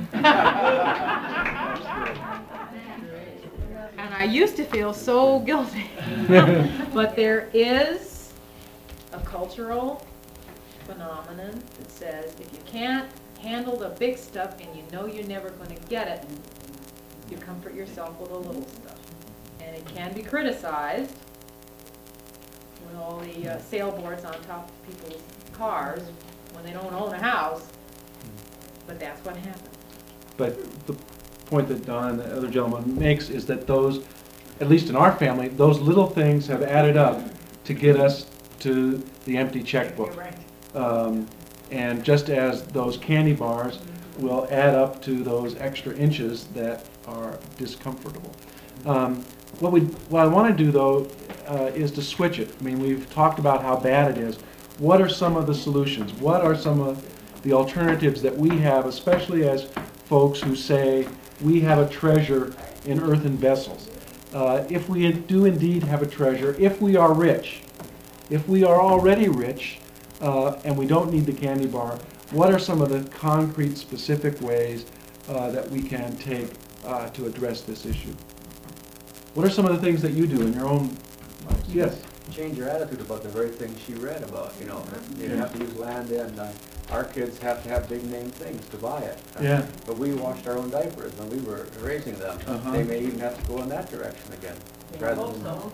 And I used to feel so guilty. But there is a cultural phenomenon that says if you can't handle the big stuff and you know you're never going to get it, you comfort yourself with the little stuff. And it can be criticized with all the uh, sailboards on top of people's cars when they don't own a house, but that's what happens. but the point that Don and the other gentleman makes is that those, at least in our family, those little things have added up to get us to the empty checkbook. You're right. Um, and just as those candy bars will add up to those extra inches that are discomfortable. Um, what we, what I want to do though, uh, is to switch it. I mean, we've talked about how bad it is. What are some of the solutions? What are some of the alternatives that we have, especially as folks who say, we have a treasure in earthen vessels. Uh, if we do indeed have a treasure, if we are rich, if we are already rich, uh, and we don't need the candy bar, what are some of the concrete, specific ways uh, that we can take uh, to address this issue? What are some of the things that you do in your own lives? Yes? Change your attitude about the very things she read about, you know. You have to use land and uh, our kids have to have big name things to buy it. Yeah. But we washed our own diapers when we were raising them. Uh-huh. They may even have to go in that direction again. rather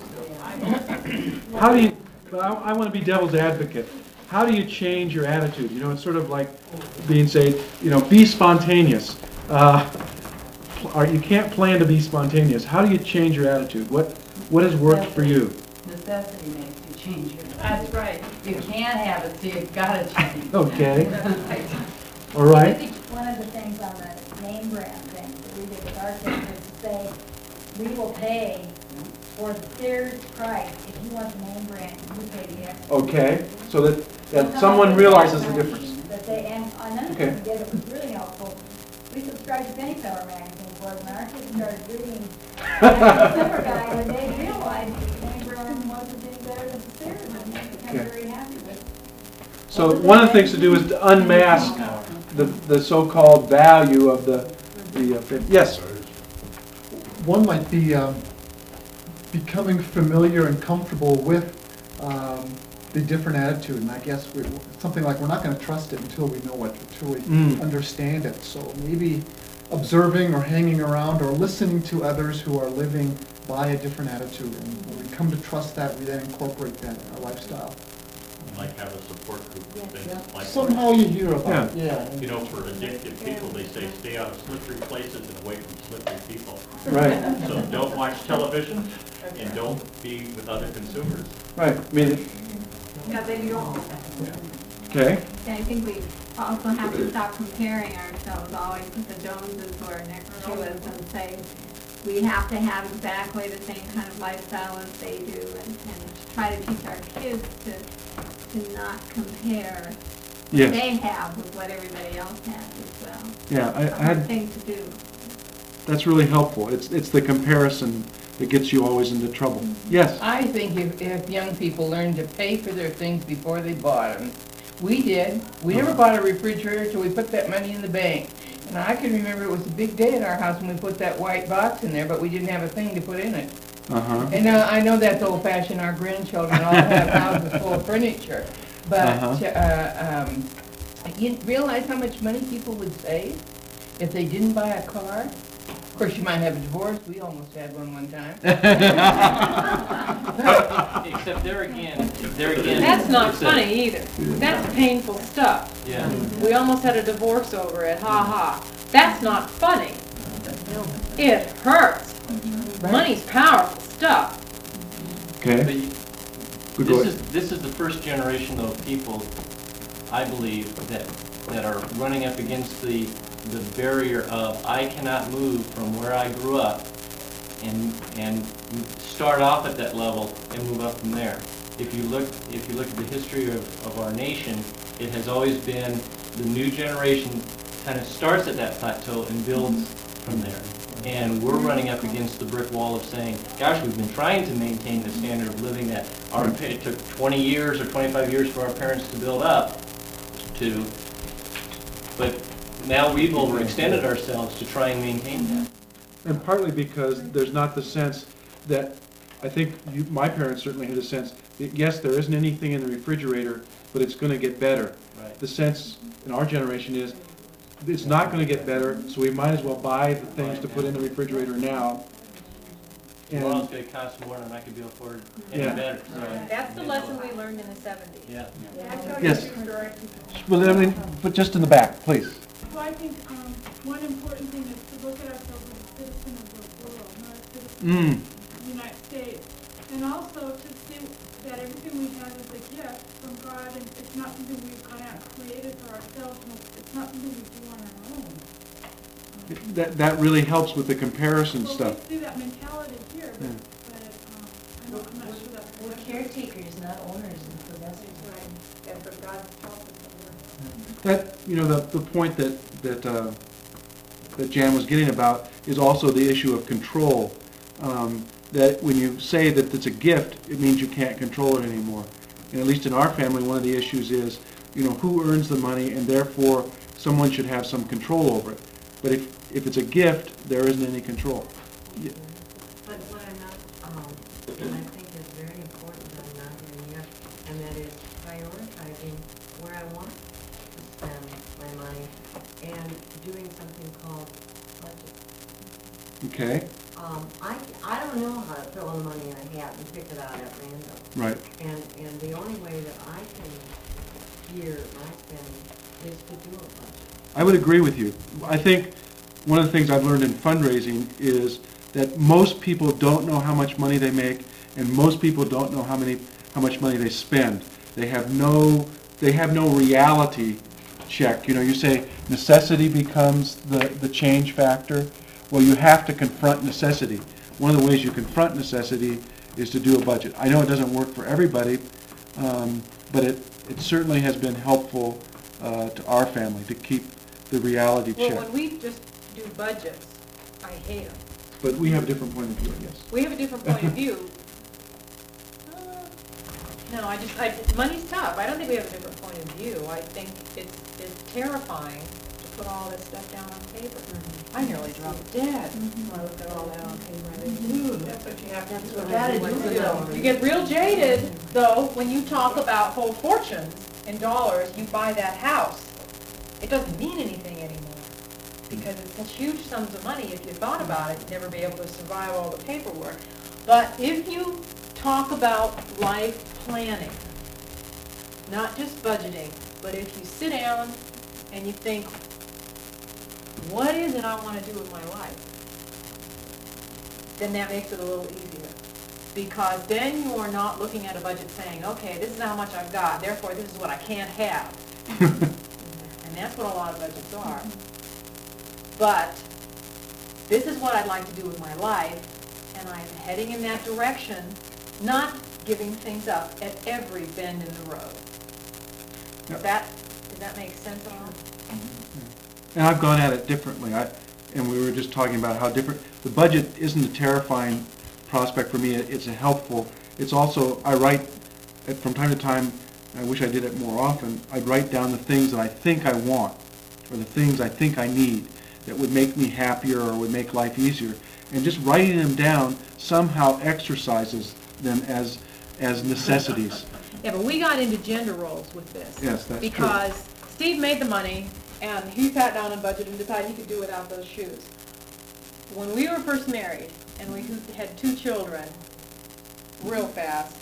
than- How do you, but I, I want to be devil's advocate. How do you change your attitude? You know, it's sort of like being say, you know, be spontaneous. Uh, or you can't plan to be spontaneous. How do you change your attitude? What what has worked for you? Necessity makes you change your. That's right. You can't have it, so you've got to change. Okay. All right. I think one of the things on the name brand thing that we did with our kids is to say, we will pay for the third price if you want the name brand, you pay the extra. Okay. So that that someone realizes the difference. That they, and another Okay. thing we did that was really helpful, we subscribed to Penny Feller magazine for us, and our kids started reading that December guy when they realized that the name brand wasn't any better than the third, and they became Okay. very happy with it. So one of the things to do is to unmask the the so-called value of the the uh, fif- yes. One might be um, becoming familiar and comfortable with um, the different attitude, and I guess we, something like we're not going to trust it until we know it, until we Mm. understand it. So maybe observing or hanging around or listening to others who are living by a different attitude, and when we come to trust that, we then incorporate that in our lifestyle. Like have a support group of things. Like Somehow you hear about it, Yeah. yeah. You know, for addicted people, they say stay out of slippery places and away from slippery people. Right. So don't watch television and don't be with other consumers. Right. I mean, Yeah, then you don't. okay. And I think we also have to stop comparing ourselves always with the Joneses who are next to us and say, we have to have exactly the same kind of lifestyle as they do, and, and try to teach our kids to, to not compare Yes. what they have with what everybody else has as well. Yeah, I, I A hard had, thing to do. that's really helpful. It's it's the comparison that gets you always into trouble. Yes. I think if, if young people learn to pay for their things before they bought them, we did. We never bought a refrigerator till we put that money in the bank. And I can remember it was a big day in our house when we put that white box in there, but we didn't have a thing to put in it. Uh-huh. And uh, I know that's old-fashioned. Our grandchildren all have houses full of furniture. But Uh-huh. uh, um, you realize how much money people would save if they didn't buy a car? Of course, you might have a divorce. We almost had one one time. Except there again, there again. That's not it's a- funny either. That's painful stuff. Yeah. We almost had a divorce over it, ha ha. That's not funny. It hurts. Money's powerful stuff. Okay. But you- Good, go This ahead. is, this is the first generation though of people, I believe, that, that are running up against the, the barrier of, I cannot move from where I grew up and, and start off at that level and move up from there. If you look, if you look at the history of, of our nation, it has always been the new generation kind of starts at that plateau and builds from there. And we're running up against the brick wall of saying, gosh, we've been trying to maintain the standard of living that our, it took twenty years or twenty-five years for our parents to build up to, but now we've overextended ourselves to try and maintain that. And partly because there's not the sense that, I think you, my parents certainly had a sense that, yes, there isn't anything in the refrigerator, but it's going to get better. Right. The sense in our generation is, it's not going to get better, so we might as well buy the things to put in the refrigerator now. Tomorrow's And, going to cost more than I could be afford any Yeah. better. so- That's the lesson we learned in the seventies. Yeah. yes. Well, I mean, but just in the back, please. Well, I think um, one important thing is to look at ourselves as a citizen of the world, not a citizen Mm. of the United States. And also to see that everything we have is a gift from God, and it's not something we've gone out and created for ourselves, and it's not something we do on our own. That, that really helps with the comparison Well, stuff. we see that mentality here, but, Yeah. but um, I'm not, I'm not sure that's. We're caretakers, not owners and possessors. Right, that's what God tells us that we're. That, you know, the, the point that, that, uh, that Jan was getting about is also the issue of control. Um, that when you say that it's a gift, it means you can't control it anymore. And at least in our family, one of the issues is, you know, who earns the money, and therefore someone should have some control over it. But if, if it's a gift, there isn't any control. Yeah. But what I'm not, um, and I think is very important that I'm not hearing yet, and that is prioritizing where I want to spend my money and doing something called budget. Okay. Um, I, I don't know how to throw the money in a hat and pick it out at random. Right. And, and the only way that I can gear my spending is to do a budget. I would agree with you. I think one of the things I've learned in fundraising is that most people don't know how much money they make, and most people don't know how many how much money they spend. They have no they have no reality check. You know, you say necessity becomes the, the change factor. Well, you have to confront necessity. One of the ways you confront necessity is to do a budget. I know it doesn't work for everybody, um, but it, it certainly has been helpful uh, to our family to keep the reality Well, check. when we just do budgets, I hate them. But we have a different point of view, I guess. We have a different point of view. Uh, No, I just, I, money's tough. I don't think we have a different point of view. I think it's, it's terrifying to put all this stuff down on paper. I nearly dropped dead when I looked at all that on paper. I think, ooh, that's what you have to That's do. what I Gotta do do with the it. dollars. You get real jaded, though, when you talk about whole fortunes in dollars, you buy that house. It doesn't mean anything anymore, because it's such huge sums of money. If you thought about it, you'd never be able to survive all the paperwork. But if you talk about life planning, not just budgeting, but if you sit down and you think, what is it I want to do with my life? Then that makes it a little easier. Because then you are not looking at a budget saying, okay, this is how much I've got, therefore this is what I can't have. And that's what a lot of budgets are. But this is what I'd like to do with my life, and I'm heading in that direction, not giving things up at every bend in the road. Does that, does that make sense at all? And I've gone at it differently. I, and we were just talking about how different, the budget isn't a terrifying prospect for me. It- It's a helpful, it's also, I write, uh, from time to time, I wish I did it more often, I'd write down the things that I think I want, or the things I think I need, that would make me happier or would make life easier. And just writing them down somehow exercises them as, as necessities. Yeah, but we got into gender roles with this. Yes, that's true. Because Steve made the money, and he sat down and budgeted and decided he could do without those shoes. When we were first married, and we had two children, real fast,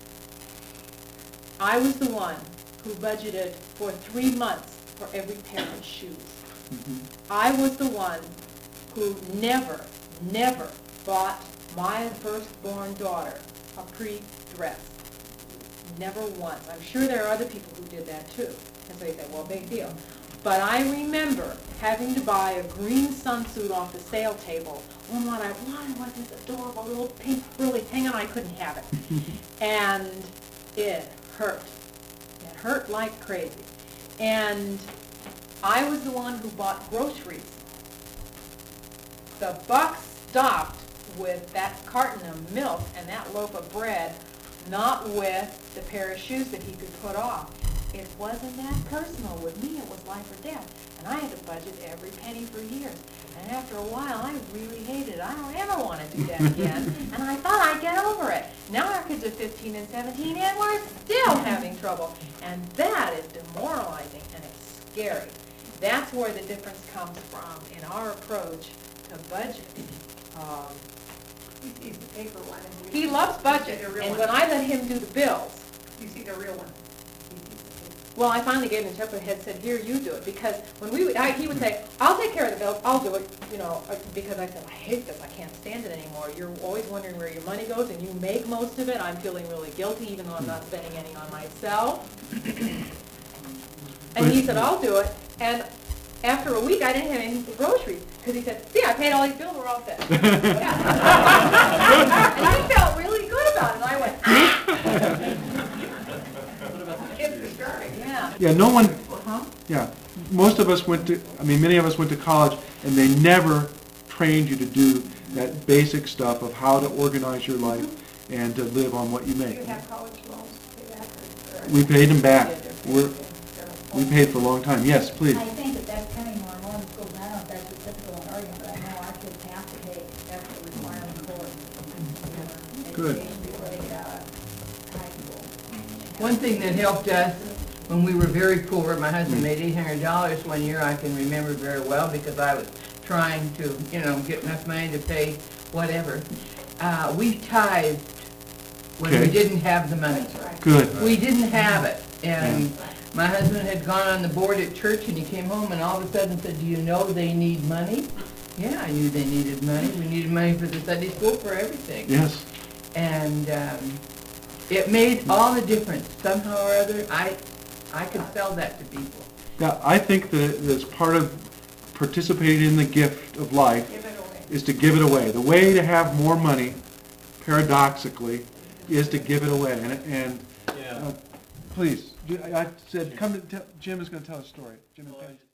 I was the one who budgeted for three months for every pair of shoes. Mhm. I was the one who never, never bought my firstborn daughter a pre-dress. Never once. I'm sure there are other people who did that too. And so they say, well, big deal. But I remember having to buy a green sunsuit off the sale table when what I wanted was this adorable little pink frilly thing, and I couldn't have it. And it hurt. It hurt like crazy. And I was the one who bought groceries. The buck stopped with that carton of milk and that loaf of bread, not with the pair of shoes that he could put off. It wasn't that personal. With me, it was life or death. And I had to budget every penny for years. And after a while, I really hated it. I don't ever want to do that again. And I thought I'd get over it. Now our kids are fifteen and seventeen, and we're still having trouble. And that is demoralizing, and it's scary. That's where the difference comes from in our approach to budgeting. Um, He sees the paper one. and he you- loves budget, the real and one. when I let him do the bills, You see the real one. well, I finally gave him a check, but had said, here, you do it, because when we, would- I, he would say, I'll take care of the bills, I'll do it, you know, uh, because I said, I hate this, I can't stand it anymore. You're always wondering where your money goes, and you make most of it. I'm feeling really guilty, even though I'm not spending any on myself. And he said, I'll do it, and after a week, I didn't have anything for groceries, because he said, see, I paid all these bills, we're all set. And he felt really good about it, and I went, Kids are starting. yeah. Yeah, no one, Huh? yeah, most of us went to, I mean, many of us went to college and they never trained you to do that basic stuff of how to organize your life and to live on what you make. You have college loans to pay back, or- or- We paid them back. We're, we paid for a long time. Yes, please. I think that that's coming more and more in schools. I don't know if that's just typical in Oregon, but I know our kids have to pay, that's a requirement for Good. education before they get out of high school. One thing that helped us when we were very poor, my husband made eight hundred dollars one year, I can remember very well, because I was trying to, you know, get enough money to pay whatever. Uh, we tithed when we Okay. didn't have the money. Good. We didn't have it, and my husband had gone on the board at church, and he came home and all of a sudden said, do you know they need money? Yeah, I knew they needed money. We needed money for the Sunday school, for everything. Yes. And um, it made all the difference. Somehow or other, I, I could sell that to people. Yeah, I think that that's part of participating in the gift of life is to give it away. The way to have more money, paradoxically, is to give it away. And, and uh, please, I I said, come to tell, Jim is going to tell a story. Jim and Penny.